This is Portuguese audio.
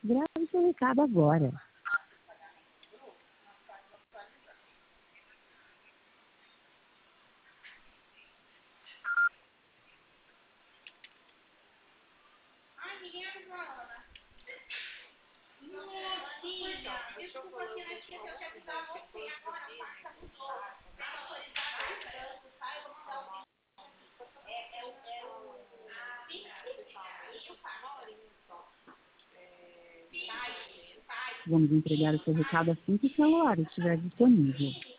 Grave seu recado agora. Vamos entregar o seu recado assim que o celular estiver disponível.